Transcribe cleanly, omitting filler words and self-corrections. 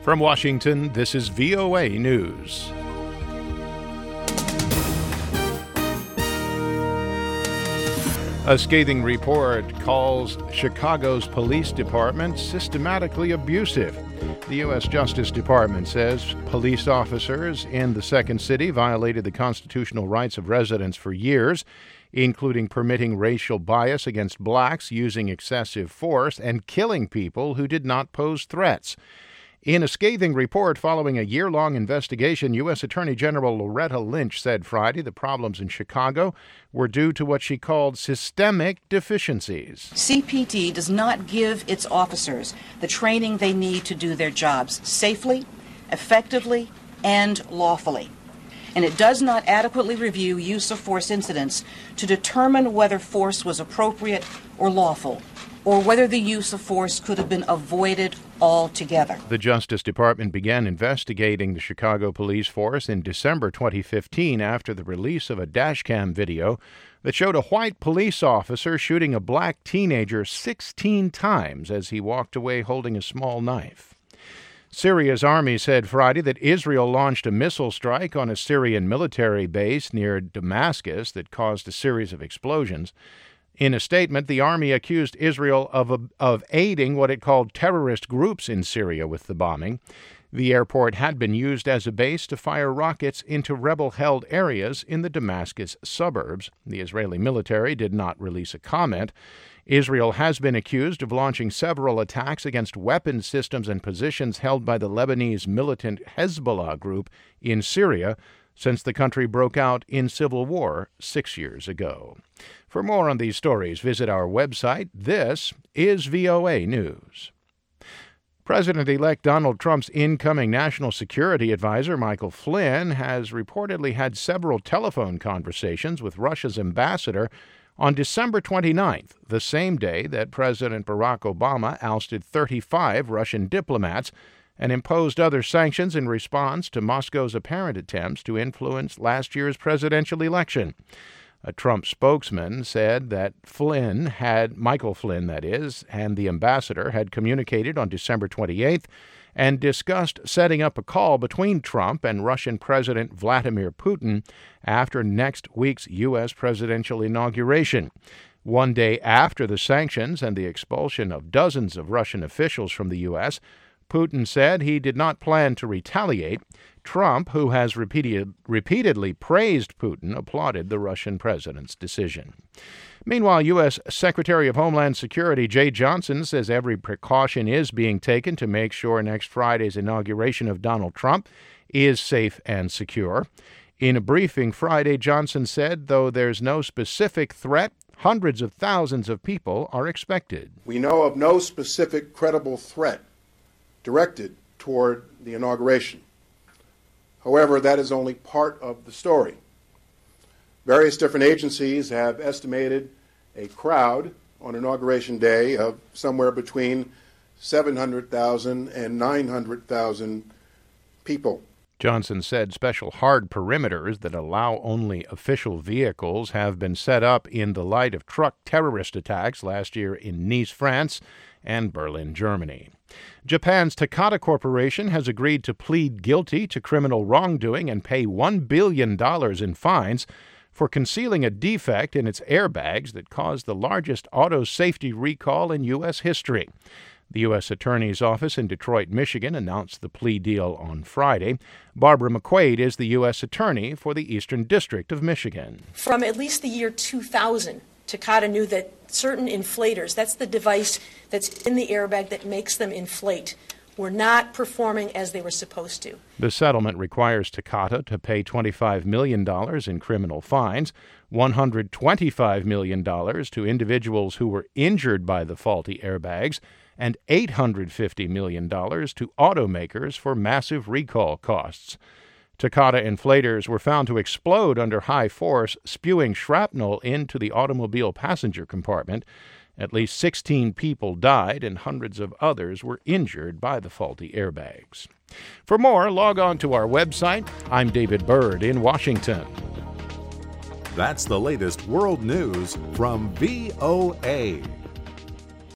From Washington, this is VOA News. A scathing report calls Chicago's police department systematically abusive. The U.S. Justice Department says police officers in the Second City violated the constitutional rights of residents for years, including permitting racial bias against blacks, using excessive force, and killing people who did not pose threats. In a scathing report following a year-long investigation, U.S. Attorney General Loretta Lynch said Friday the problems in Chicago were due to what she called systemic deficiencies. CPD does not give its officers the training they need to do their jobs safely, effectively, and lawfully. And it does not adequately review use of force incidents to determine whether force was appropriate or lawful, or whether the use of force could have been avoided altogether. The Justice Department began investigating the Chicago police force in December 2015 after the release of a dashcam video that showed a white police officer shooting a black teenager 16 times as he walked away holding a small knife. Syria's army said Friday that Israel launched a missile strike on a Syrian military base near Damascus that caused a series of explosions. In a statement, the army accused Israel of aiding what it called terrorist groups in Syria with the bombing. The airport had been used as a base to fire rockets into rebel-held areas in the Damascus suburbs. The Israeli military did not release a comment. Israel has been accused of launching several attacks against weapons systems and positions held by the Lebanese militant Hezbollah group in Syria since the country broke out in civil war 6 years ago. For more on these stories, visit our website. This is VOA News. President-elect Donald Trump's incoming national security advisor, Michael Flynn, has reportedly had several telephone conversations with Russia's ambassador on December 29th, the same day that President Barack Obama ousted 35 Russian diplomats and imposed other sanctions in response to Moscow's apparent attempts to influence last year's presidential election. A Trump spokesman said that Michael Flynn, and the ambassador had communicated on December 28th and discussed setting up a call between Trump and Russian President Vladimir Putin after next week's U.S. presidential inauguration. One day after the sanctions and the expulsion of dozens of Russian officials from the U.S., Putin said he did not plan to retaliate. Trump, who has repeatedly praised Putin, applauded the Russian president's decision. Meanwhile, U.S. Secretary of Homeland Security Jeh Johnson says every precaution is being taken to make sure next Friday's inauguration of Donald Trump is safe and secure. In a briefing Friday, Johnson said, though there's no specific threat, hundreds of thousands of people are expected. We know of no specific credible threat directed toward the inauguration. However, that is only part of the story. Various different agencies have estimated a crowd on Inauguration Day of somewhere between 700,000 and 900,000 people. Johnson said special hard perimeters that allow only official vehicles have been set up in the light of truck terrorist attacks last year in Nice, France, and Berlin, Germany. Japan's Takata Corporation has agreed to plead guilty to criminal wrongdoing and pay $1 billion in fines for concealing a defect in its airbags that caused the largest auto safety recall in U.S. history. The U.S. Attorney's Office in Detroit, Michigan, announced the plea deal on Friday. Barbara McQuaid is the U.S. Attorney for the Eastern District of Michigan. From at least the year 2000, Takata knew that certain inflators, that's the device that's in the airbag that makes them inflate, were not performing as they were supposed to. The settlement requires Takata to pay $25 million in criminal fines, $125 million to individuals who were injured by the faulty airbags, and $850 million to automakers for massive recall costs. Takata inflators were found to explode under high force, spewing shrapnel into the automobile passenger compartment. At least 16 people died and hundreds of others were injured by the faulty airbags. For more, log on to our website. I'm David Byrd in Washington. That's the latest world news from VOA.